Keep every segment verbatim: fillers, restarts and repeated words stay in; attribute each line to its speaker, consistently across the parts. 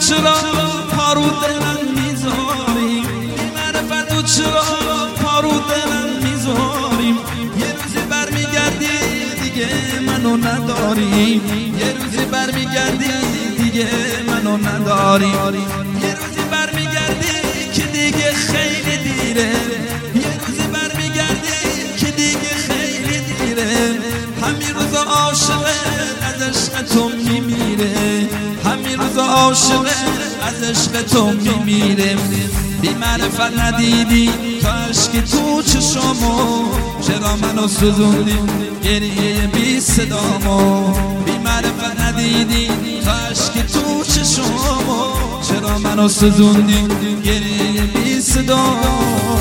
Speaker 1: چرا پارو دلم میذاری، بی معرفت تو چرا پارو دلم میذاری. یه روزی برمیگردی دیگه منو نداری، یه روزی برمیگردی دیگه منو نداری. یه روزی برمیگردی که دیگه خیلی دیره، یه روزی برمیگردی که دیگه خیلی دیره. همین روز عاشق از عشق تو میمیره، همین روز عاشق از عشق تو میمیره. بی معرفت ندیدی کاش که تو چشامو، چرا منو سوزوندی گریه بی صدامو. بی معرفت ندیدی کاش که تو چشامو، چرا منو سوزوندی گریه بی صدامو.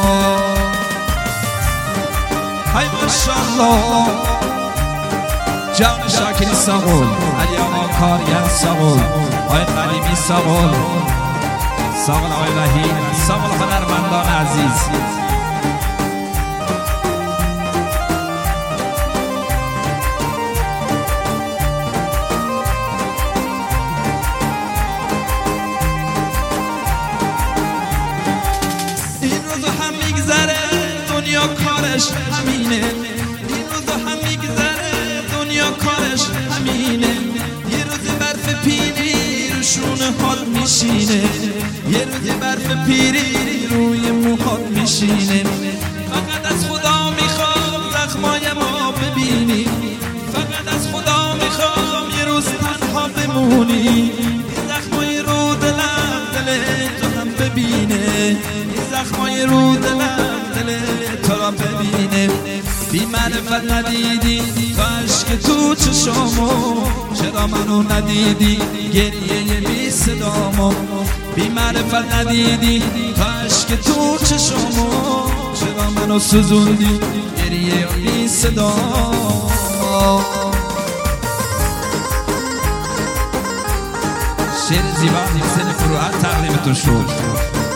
Speaker 1: های ماشاءالله جان شاکری ساغول، علی آقا کارگر ساغول، آقای قدیمی ساغول، ساغول آقای وحید، ساغول هنرمندان عزیز. این روزو هم میگذره دنیا کارش همینه، این روزو هم میگذره دنیا کارش همینه. یه روز برف پیری رو شونه حال میشینه، یه روز برف پیری روی موهات میشینه. فقط از خدا میخوام زخمای ما ببینی، فقط از خدا میخوام یه روز تنها بمونی. این زخمای رو دلم دل تو هم ببینه، این زخمای رو دلم دل تو را ببینه. بی معرفت ندیدی کاش که تو چشامو، چرا منو ندیدی گریه بی صدامو. بی معرفت ندیدی کاش که تو چشامو، چرا منو سوزوندی گریه بی صدامو. شعر زیبا حسین فروعت تقدیمتون شد.